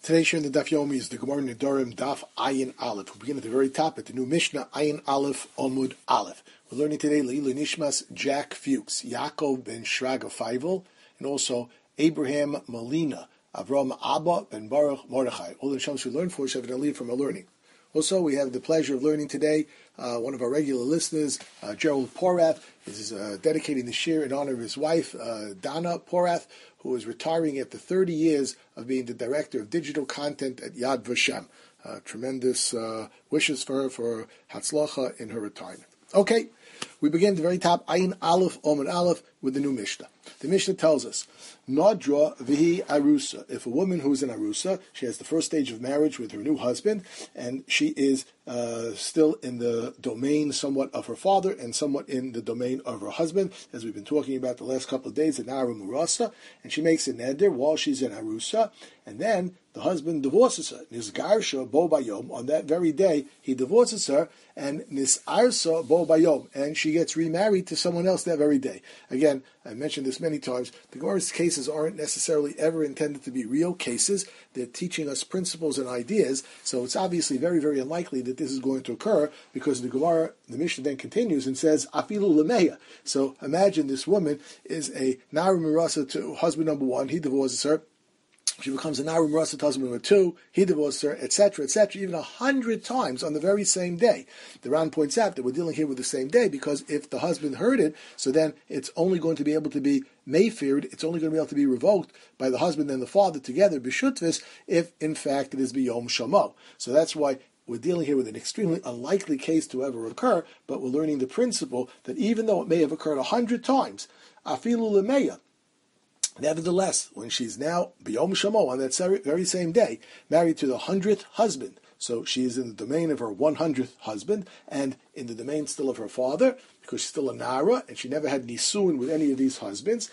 Today's share in the Daf Yomi is the Gemara Nedarim Daf Ayin Aleph. We begin at the very top at the new Mishnah Ayin Aleph Omud Aleph. We're learning today Leila Nishmas Jack Fuchs, Yaakov ben Shraga Feivel, and also Abraham Molina, Avram Abba ben Baruch Mordechai. All the Shams we learned for Shevet Aliyah from our learning. Also, we have the pleasure of learning today one of our regular listeners, Gerald Porath, is dedicating the shir in honor of his wife, Dana Porath, who is retiring after 30 years of being the director of digital content at Yad Vashem. Tremendous wishes for her for Hatzlacha in her retirement. Okay, we begin at the very top, Ayin Aleph, Omid Aleph, with the new Mishnah. The Mishnah tells us, Nadra vihi arusa. If a woman who is an arusa, she has the first stage of marriage with her new husband, and she is still in the domain somewhat of her father and somewhat in the domain of her husband, as we've been talking about the last couple of days, in Nara Murasa, and she makes a neder while she's in arusa, and then the husband divorces her. Nizgarsha bo bayom. On that very day, he divorces her, and nisarsa bo bayom, and she gets remarried to someone else that very day. Again, I mentioned this many times. The Gemara's cases aren't necessarily ever intended to be real cases. They're teaching us principles and ideas, so it's obviously very, very unlikely that this is going to occur, because the Gemara, the Mishnah then continues and says, afilu lemeya. So imagine this woman is a Nara Murasa to husband number one, he divorces her. She becomes a Nara Murasa to husband number two, he divorces her, etc., even 100 times on the very same day. The Ran points out that we're dealing here with the same day, because if the husband heard it, so then it's only going to be able to be mayfeared, it's only going to be able to be revoked by the husband and the father together, b'shutvis, if in fact it is b'yom shamo. So that's why we're dealing here with an extremely unlikely case to ever occur, but we're learning the principle that even though it may have occurred 100 times, afilu lemeya, nevertheless, when she's now b'yom shamo, on that very same day, married to the 100th husband, so she is in the domain of her 100th husband, and in the domain still of her father, because she's still a Nara, and she never had nisuin with any of these husbands.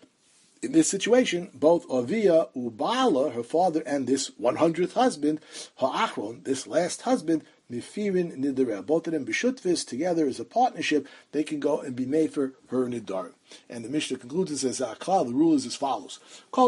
In this situation, both Avia Ubala, her father, and this 100th husband, Ha'achron, this last husband, Mifirin Nidareh, both of them b'shutvis, together as a partnership, they can go and be made for her Nidar. And the Mishnah concludes and says, the rule is as follows.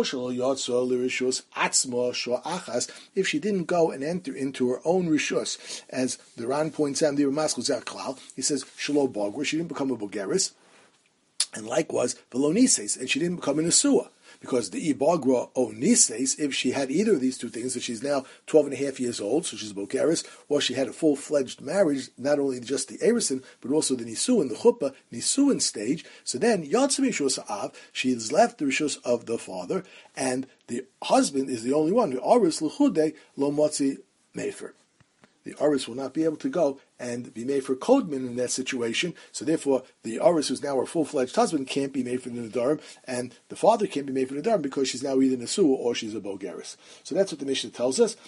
If she didn't go and enter into her own rishus, as the Ran points out, he says, Shalo Bogwer, she didn't become a Bogeris, and likewise, Velonises, and she didn't become a Nesua. Because the Ibagra Onises, if she had either of these two things, that she's now 12 and a half years old, so she's a Bokeris, or she had a full-fledged marriage, not only just the Erison, but also the Nisuin, the Chuppah, Nisuin stage, so then, Yatzim Rishus Av, she has left the Rishus of the father, and the husband is the only one, the Aris L'chude Lo Motzi Mefer. The Aris will not be able to go and be made for Kodman in that situation. So therefore, the Aris, who's now her full-fledged husband, can't be made for the Nadarim, and the father can't be made for the Nadarim because she's now either Nesua or she's a Bogeris. So that's what the Mishnah tells us.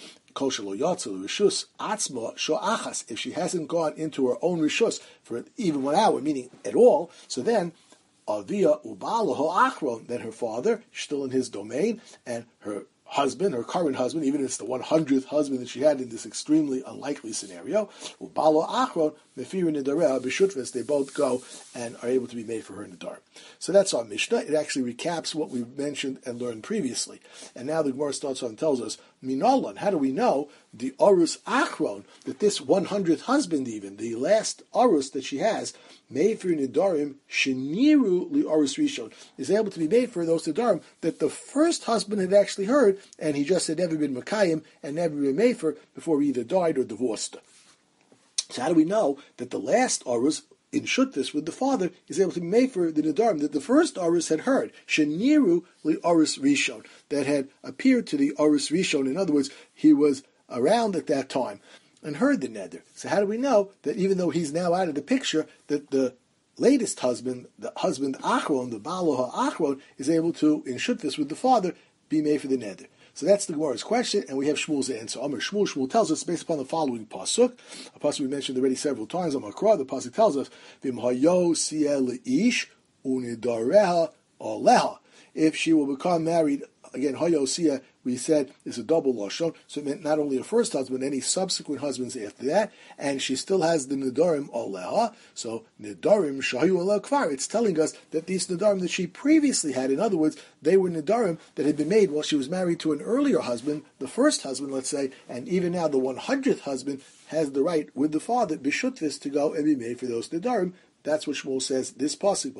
If she hasn't gone into her own Rishus for even 1 hour, meaning at all, so then Avia Ubala Ho'achron, then her father, still in his domain, and her husband, her current husband, even if it's the 100th husband that she had in this extremely unlikely scenario, Ubalo Achron, Mefirin Nidareh, B'shutvis, they both go and are able to be made for her Nidar. So that's our Mishnah. It actually recaps what we've mentioned and learned previously. And now the Gemara starts on and tells us, Minolan, how do we know the Arus Achron, that this 100th husband even, the last Arus that she has, made for Nidarim, Sheniru li Arus Rishon, is able to be made for those Nidarim that the first husband had actually heard, and he just had never been Makayim and never been made for before he either died or divorced. So how do we know that the last Arus in Shuttis with the father is able to be made for the Nidarim that the first Arus had heard? Sheniru li Arus Rishon, that had appeared to the Arus Rishon. In other words, he was around at that time and heard the neder. So how do we know that even though he's now out of the picture, that the latest husband, the husband Achron, the Balo HaAchron, is able to, in Shutvis with the father, be made for the neder? So that's the Gemara's question, and we have Shmuel's answer. Shmuel tells us based upon the following pasuk, a pasuk we mentioned already several times. The pasuk tells us, V'imhayo siel ish unidareha oleha. If she will become married again, Hoyosia, we said, is a double lashon, so it meant not only her first husband, any subsequent husbands after that, and she still has the Nidarim Oleha, so Nidarim Shahu Ala Kvar. It's telling us that these Nidarim that she previously had, in other words, they were Nidarim that had been made while she was married to an earlier husband, the first husband, let's say, and even now the 100th husband has the right with the father, Bishutvis, to go and be made for those Nidarim. That's what Shmuel says, this pasuk,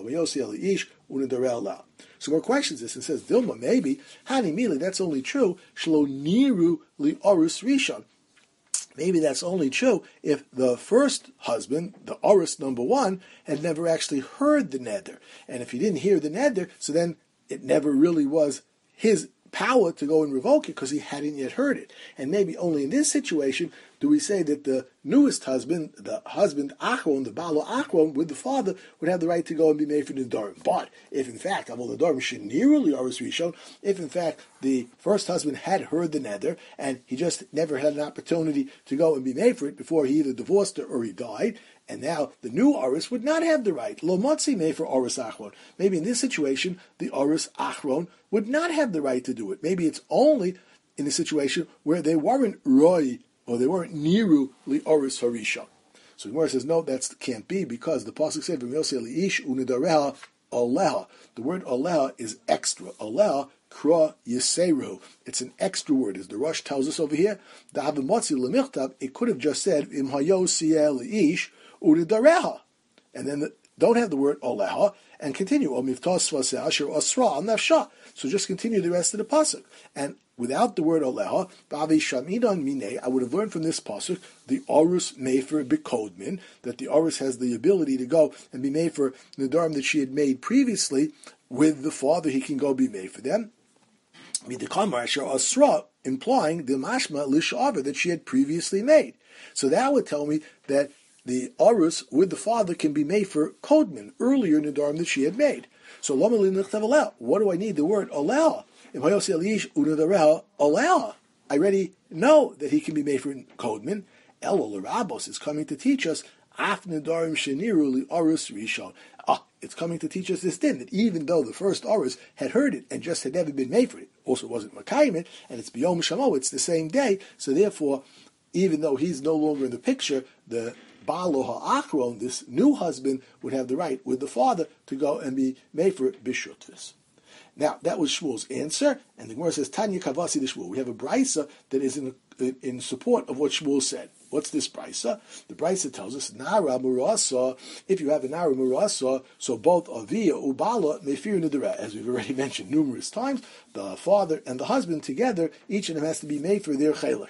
so more questions this, and says, Dilma, maybe, Hani Mili, that's only true, Shlo Niru Li Orus Rishon. Maybe that's only true if the first husband, the Orus number one, had never actually heard the neder. And if he didn't hear the neder, so then it never really was his power to go and revoke it because he hadn't yet heard it. And maybe only in this situation do we say that the newest husband, the husband Achron, the Balo Achron, with the father, would have the right to go and be made for the Nidarim. But if in fact, if in fact the first husband had heard the neder and he just never had an opportunity to go and be made for it before he either divorced her or he died, and now the new Oris would not have the right. Lo Motzi made for Oris Achron. Maybe in this situation, the Oris Achron would not have the right to do it. Maybe it's only in a situation where they weren't Roy or they weren't Niru Li Oris Harisha. So the Gemara says, no, that can't be because the pasuk said, "V'miyosei li'ish unidareha oleha." The word oleha is extra. Oleha kra yiseru. It's an extra word, as the Rosh tells us over here. The Havimotzi lemichtav. It could have just said im hayosei li'ish unidareha, and then don't have the word oleha and continue. So just continue the rest of the pasuk. And without the word oleha, I would have learned from this pasuk the orus mefer bekodmin, that the orus has the ability to go and be made for the nidarim that she had made previously with the father. He can go be made for them. Implying the mashma lishaver that she had previously made. So that would tell me that the orus with the father can be made for kodmin, earlier nidarim that she had made. So what do I need the word oleha? I already know that he can be made for kodmin. Elul Rabos is coming to teach us af nidarim sheniru li orus rishon. It's coming to teach us this din, that even though the first orus had heard it and just had never been made for it, also wasn't makayim it, and it's biyom shamo, it's the same day, so therefore, even though he's no longer in the picture, the Balo ha'achron, this new husband, would have the right with the father to go and be made for bishutvis. Now, that was Shmuel's answer, and the Gemara says, Tanya Kavasi the Shmuel. We have a brisa that is in support of what Shmuel said. What's this brisa? The brisa tells us, Nara Murasa, if you have a Nara Murasa, so both Avia Ubala Mefir Nidra, as we've already mentioned numerous times, the father and the husband together, each of them has to be made for their chelik.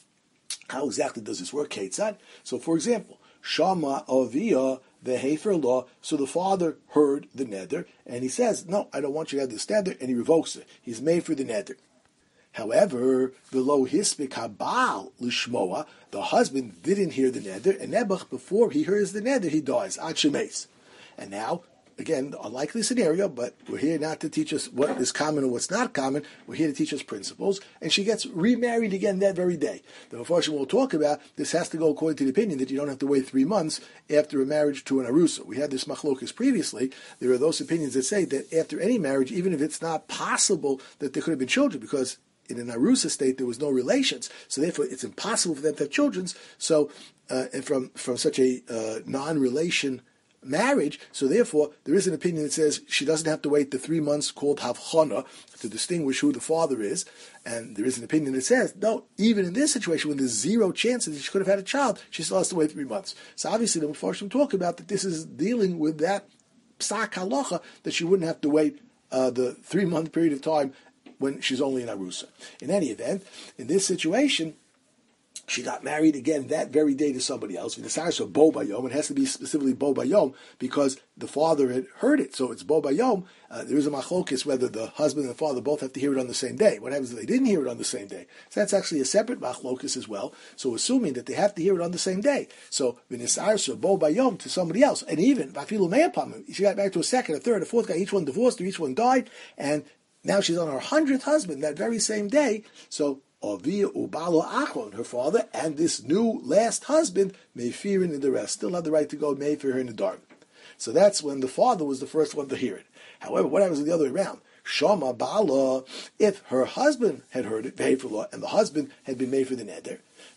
How exactly does this work, Ketzad? So, for example, Shama Avia the Hefer law. So the father heard the neder, and he says, "No, I don't want you to have this neder," and he revokes it. He's made for the neder. However, the lo hispik habal lishmoa, the husband didn't hear the neder, and Nebuch, before he hears the neder, he dies. Ad shemes. And now, again, unlikely scenario, but we're here not to teach us what is common and what's not common. We're here to teach us principles. And she gets remarried again that very day. The Mepharshim will talk about this has to go according to the opinion that you don't have to wait 3 months after a marriage to an arusa. We had this machlokas previously. There are those opinions that say that after any marriage, even if it's not possible that there could have been children, because in an arusa state there was no relations, so therefore it's impossible for them to have children. So, and from such a non-relation marriage, so therefore there is an opinion that says she doesn't have to wait the 3 months called havchana to distinguish who the father is, and there is an opinion that says no, even in this situation when there's zero chances that she could have had a child, she still has to wait 3 months. So obviously the Mepharshim talk about that this is dealing with that psak halacha that she wouldn't have to wait the 3 month period of time when she's only in arusa. In any event, in this situation, she got married again that very day to somebody else. So bo bayom, it has to be specifically bo bayom because the father had heard it. So it's bo bayom. There is a machlokes whether the husband and the father both have to hear it on the same day. What happens if they didn't hear it on the same day? So that's actually a separate machlokes as well. So assuming that they have to hear it on the same day. So so bo bayom to somebody else, and even she got married to a second, a third, a fourth guy. Each one divorced or each one died, and now she's on her 100th husband that very same day. So Avia Ubalo Achron, her father, and this new last husband, Meifirin and the rest, still had the right to go Meifir in the dark. So that's when the father was the first one to hear it. However, what happens the other way around? Shama Bala, if her husband had heard it, and the husband had been made for the neder,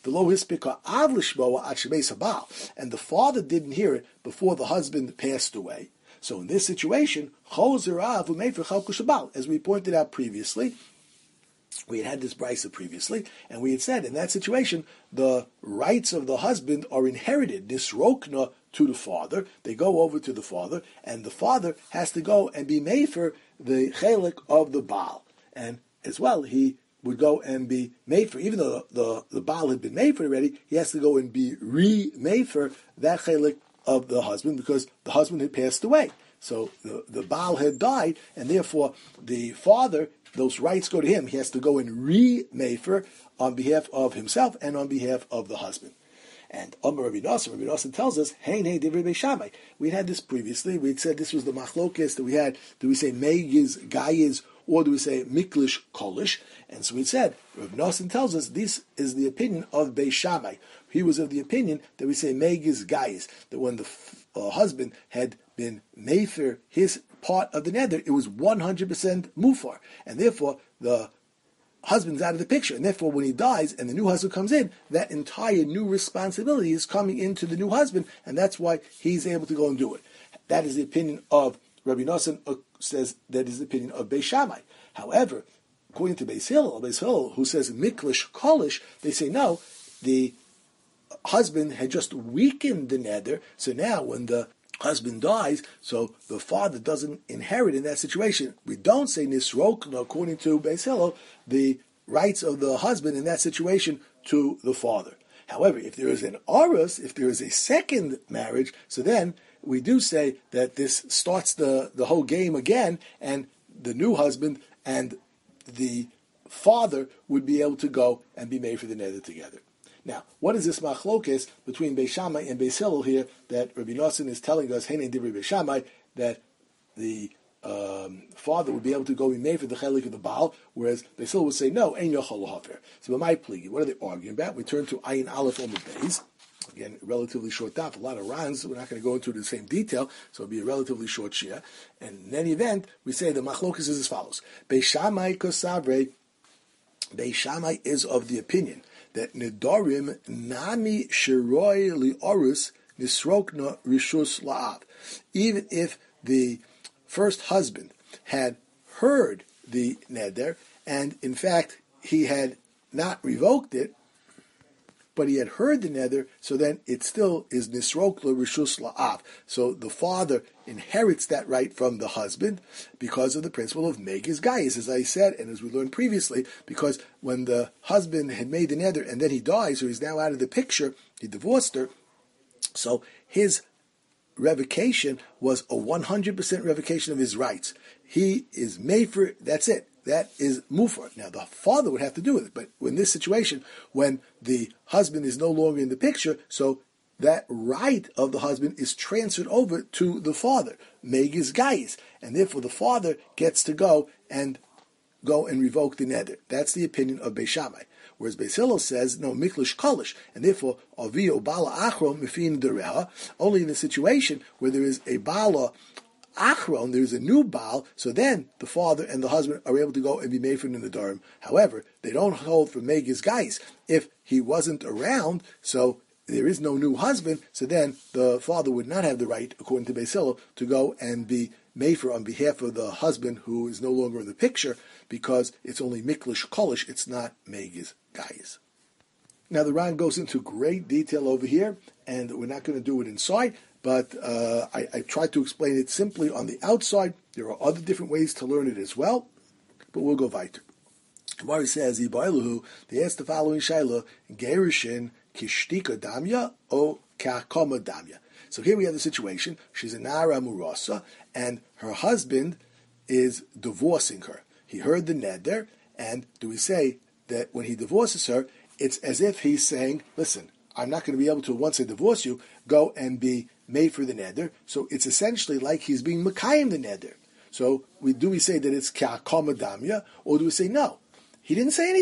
and the father didn't hear it before the husband passed away. So in this situation, as we pointed out previously, we had this brisa previously, and we had said in that situation, the rights of the husband are inherited, nisrokna, to the father. They go over to the father, and the father has to go and be made for the chelik of the Baal. And as well, he would go and be made for, even though the Baal had been made for already, he has to go and be remade for that chelik of the husband, because the husband had passed away. So the Baal had died, and therefore the father, those rights go to him. He has to go and re-mefer on behalf of himself and on behalf of the husband. And Rabbi Nosson tells us, Hein Divrei Beis Shammai. We had this previously. We had said this was the machlokes that we had. Do we say Megiz, Gayiz, or do we say Miklish, Kolish? And so we said, Rabbi Nosson tells us this is the opinion of Beis Shammai. He was of the opinion that we say Megiz, Gayiz, that when the husband had been mefer his part of the neder, it was 100% mufar, and therefore the husband's out of the picture, and therefore when he dies and the new husband comes in, that entire new responsibility is coming into the new husband, and that's why he's able to go and do it. That is the opinion of Rabbi Nosson, says that is the opinion of Beis Shammai. However, according to Beis Hillel, who says miklish kolish, they say no, the husband had just weakened the neder, so now when the husband dies, so the father doesn't inherit in that situation. We don't say nisrokna, according to Beis Hillel, the rights of the husband in that situation to the father. However, if there is an arus, if there is a second marriage, so then we do say that this starts the whole game again, and the new husband and the father would be able to go and be made for the neder together. Now, what is this machlokes between Beis Shammai and Beis Hillel here that Rabbi Nosson is telling us, Heinei Divrei Beis Shammai, that the father would be able to go and be made for the chelik of the Baal, whereas Beis Hillel would say, no, ein yochol lahafer. So, my plea, what are they arguing about? We turn to Ayin Aleph Omid Beis. Again, relatively short daf, a lot of runs. We're not going to go into the same detail, so it'll be a relatively short shia. And in any event, we say the machlokes is as follows. Beis Shammai kosavre, Beis Shammai is of the opinion that nedarim nami shiroi liorus nisrokna rishus la'av. Even if the first husband had heard the neder, and in fact he had not revoked it, but he had heard the neder, so then it still is nisrokla rishus la'av. So the father inherits that right from the husband because of the principle of megiz gayis, as I said, and as we learned previously, because when the husband had made the neder and then he dies, so he's now out of the picture, he divorced her, so his revocation was a 100% revocation of his rights. He is made for it, that's it. That is mufar. Now, the father would have to do with it, but in this situation, when the husband is no longer in the picture, so that right of the husband is transferred over to the father, megiz gayis, and therefore the father gets to go and revoke the neder. That's the opinion of Beis Shammai. Whereas Beis Hillel says, no, miklish kolish, and therefore, avio bala achro mifin dereha, only in the situation where there is a bala achron, there is a new Baal, so then the father and the husband are able to go and be made for nedarim. However, they don't hold for megiz gayis. If he wasn't around, so there is no new husband, so then the father would not have the right, according to Beis Hillel, to go and be made for on behalf of the husband who is no longer in the picture, because it's only miklish kolish, it's not megiz gayis. Now the Ran goes into great detail over here, and we're not going to do it inside, but I tried to explain it simply on the outside. There are other different ways to learn it as well, but we'll go weiter. Gemara says, they asked the following shaila, Gerishin kishtika damya o kakoma damya. So here we have the situation. She's a nara murasa, and her husband is divorcing her. He heard the neder, and do we say that when he divorces her, it's as if he's saying, listen, I'm not going to be able to, once I divorce you, go and be made for the neder. So it's essentially like he's being mekayim the neder. So we say that it's ka'akama damya, or do we say no? He didn't say anything.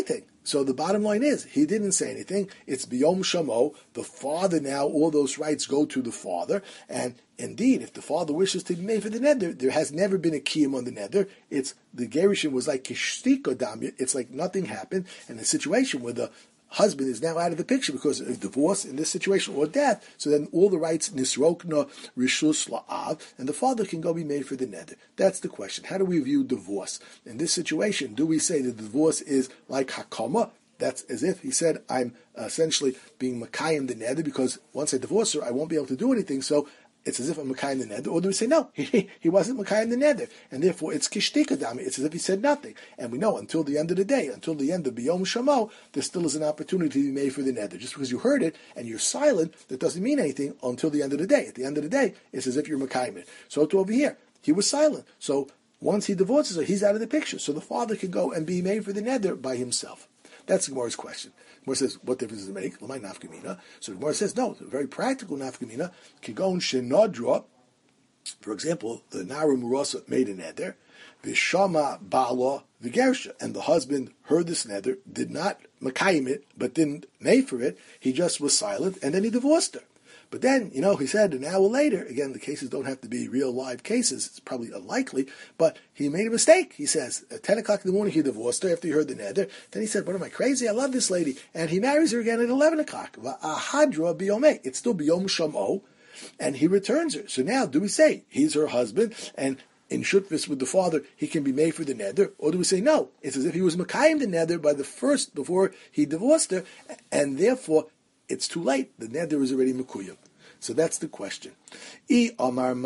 So the bottom line is, he didn't say anything. It's biyom shamo. The father now, all those rights go to the father. And indeed, if the father wishes to be made for the neder, there has never been a kiyum on the neder. It's the gerushin was like kishtika damya. It's like nothing happened. And the situation where the husband is now out of the picture because of divorce in this situation or death, so then all the rights nisrokna rishus la'av, and the father can go be made for the neder. That's the question. How do we view divorce? In this situation, do we say that divorce is like hakama? That's as if he said, I'm essentially being makayim the neder because once I divorce her, I won't be able to do anything, so it's as if I'm Makayim the neder, or do we say no? He wasn't Makayim the neder, and therefore it's kishtika dami. It's as if he said nothing. And we know until the end of the day, until the end of Biyom Shamo, there still is an opportunity to be made for the neder. Just because you heard it and you're silent, that doesn't mean anything until the end of the day. At the end of the day, it's as if you're Makayim it. So to over here, he was silent. So once he divorces her, he's out of the picture. So the father can go and be made for the neder by himself. That's Gemara's question. Gemara says, what difference does it make? L'may nafkamina. So Gemara says, no, it's a very practical nafkamina. Kigon shenodra. For example, the Naru Murasa made a neder. Vishama bala v'gersha. And the husband heard this neder, did not makayim it, but didn't make for it. He just was silent, and then he divorced her. But then, he said an hour later, again, the cases don't have to be real live cases, it's probably unlikely, but he made a mistake. He says, at 10 o'clock in the morning, he divorced her after he heard the neder. Then he said, what am I, crazy? I love this lady. And he marries her again at 11 o'clock. Va'ahadra biyomeh. It's still biyom shamo, and he returns her. So now, do we say, he's her husband, and in shutvis with the father, he can be made for the neder? Or do we say, no, it's as if he was makayim the neder by the first, before he divorced her, and therefore, it's too late. The neder is already mekuyim. So that's the question. If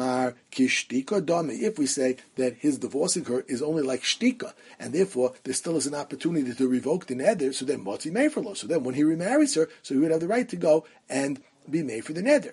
we say that his divorcing her is only like shtika, and therefore there still is an opportunity to revoke the neder, so then motzi meifrlo. So then when he remarries her, so he would have the right to go and be made for the neder.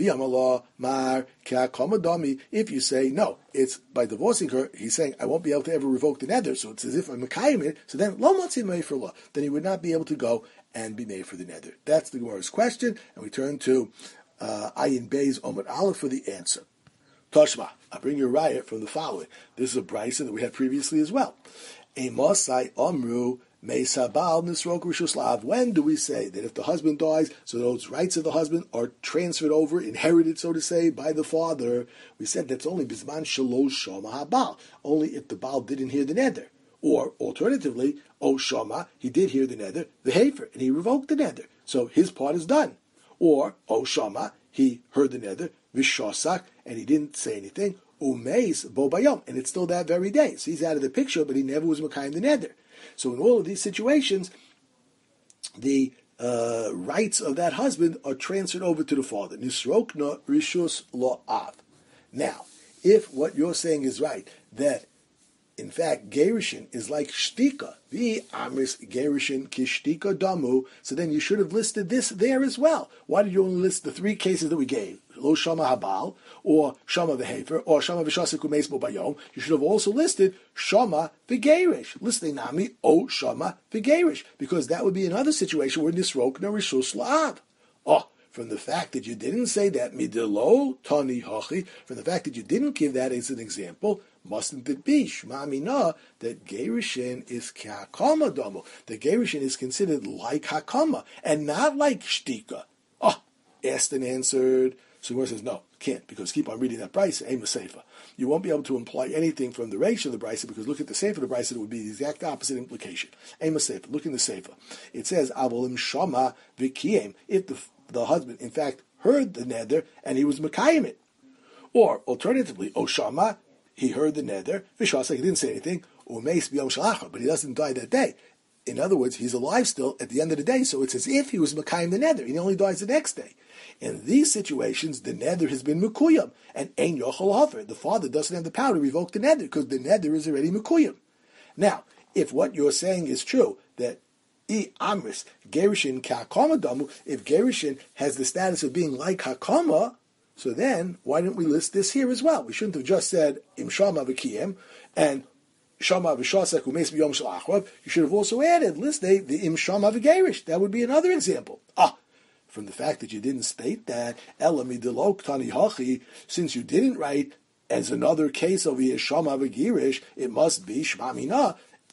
If you say, no, it's by divorcing her, he's saying, I won't be able to ever revoke the neder, so it's as if I'm makayim it, so then lo motzi meifrlo. Then he would not be able to go and be made for the neder. That's the Gemara's question, and we turn to Ayin Beis Omid Aleph for the answer. Toshma, I bring you a riot from the following. This is a brisa that we had previously as well. Emosai Omru Meisabal Nisrok Rishus Lav. When do we say that if the husband dies, so those rights of the husband are transferred over, inherited, so to say, by the father? We said that's only Bizman Shalosh Shoma HaBal. Only if the Baal didn't hear the neder. Or, alternatively, O Shoma, he did hear the neder, the Hafer, and he revoked the neder. So his part is done. Or, O Shama, he heard the neder, Vishosak, and he didn't say anything, Umeis Bo Bayom, and it's still that very day. So he's out of the picture, but he never was Makayim the neder. So in all of these situations, the rights of that husband are transferred over to the father. Nisrokna Rishus Lo'av. Now, if what you're saying is right, that in fact, Gerushin is like shtika. The amris Gerushin kishtika damu. So then you should have listed this there as well. Why did you only list the three cases that we gave? Lo shama habal, or shama v'hefer, or shama v'shasik u'meis bo bayom. You should have also listed shama v'gerish. Listing nami o shama v'gerish, because that would be another situation where nisrokna rishus la'av. Oh, from the fact that you didn't say that midelo tani hachi, from the fact that you didn't give that as an example, mustn't it be Shema Mina that Gerushin is Hakama Domo? The Gerushin is considered like Hakama and not like Shtika. Oh, asked and answered. So Gemara says, no, can't, because keep on reading that brisa, Ema Seifa. You won't be able to imply anything from the ratio of the brisa, because look at the Seifa of the brisa, it would be the exact opposite implication. Ema Seifa, look in the Seifa. It says, Avolim Shama Vikiem, if the husband, in fact, heard the neder and he was Makayim it. Or, alternatively, Oshama, he heard the neder, Vishasa, he didn't say anything, Umeis b'yom shalacha, but he doesn't die that day. In other words, he's alive still at the end of the day, so it's as if he was Makayim the neder. He only dies the next day. In these situations, the neder has been Mekuyam, and Ein Yochel Hafer. The father doesn't have the power to revoke the neder, because the neder is already Mekuyam. Now, if what you're saying is true, that Amris, Gerushin Ka'akama Damu, if Gerushin has the status of being like Hakama, so then, why didn't we list this here as well? We shouldn't have just said, Im Shama V'Kiyem, and Shama V'Shasek U'Meis B'Yom Shel Achrav. You should have also added, list the Im Shama V'Gerish. That would be another example. From the fact that you didn't state that, Ela Midilok Tani Hachi, since you didn't write as another case of Shama V'Gerish, it must be Shma Mina.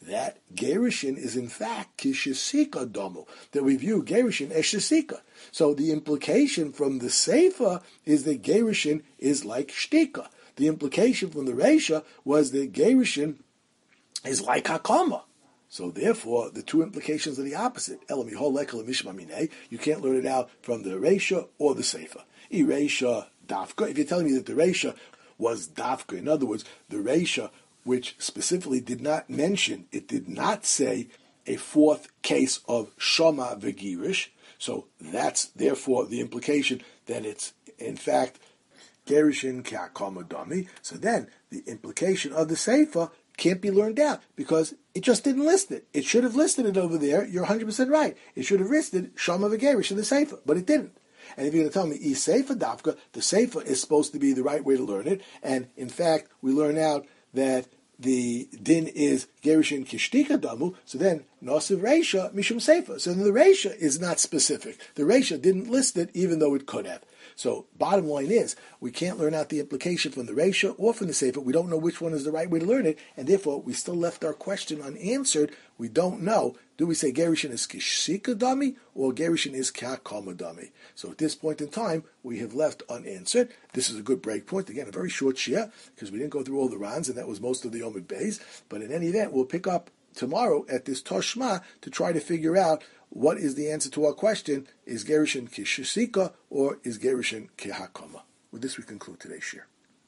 that Gerushin is in fact Kishasika Domu, that we view Gerushin as Shasika. So the implication from the Seifa is that Gerushin is like Shtika. The implication from the Reisha was that Gerushin is like Hakama. So therefore, the two implications are the opposite. You can't learn it out from the Reisha or the Seifa. Reisha Dafka. If you're telling me that the Reisha was Dafka, in other words, the Reisha, which specifically did not mention, it did not say a fourth case of Shoma V'girish. So that's therefore the implication that it's in fact Gerushin K'Hakama Dami. So then the implication of the Seifa can't be learned out because it just didn't list it. It should have listed it over there. You're 100% right. It should have listed Shoma V'girish in the Seifa, but it didn't. And if you're going to tell me Seifa Dafka, the Seifa is supposed to be the right way to learn it. And in fact, we learn out that the din is Gerushin Kishtika Damu, so then Nosiv Reisha Mishum Seifa. So then the Reisha is not specific. The Reisha didn't list it even though it could have. So bottom line is, we can't learn out the implication from the Reisha or from the Seifa. We don't know which one is the right way to learn it, and therefore we still left our question unanswered. We don't know. Do we say Gerushin is Kishika Dami or Gerushin is K'Hakama Dami? So at this point in time, we have left unanswered. This is a good break point. Again, a very short shia, because we didn't go through all the Rans, and that was most of the Omid Beis. But in any event, we'll pick up tomorrow at this Toshma to try to figure out what is the answer to our question. Is Gerushin Kishika or is Gerushin K'Hakama? With this, we conclude today's shir.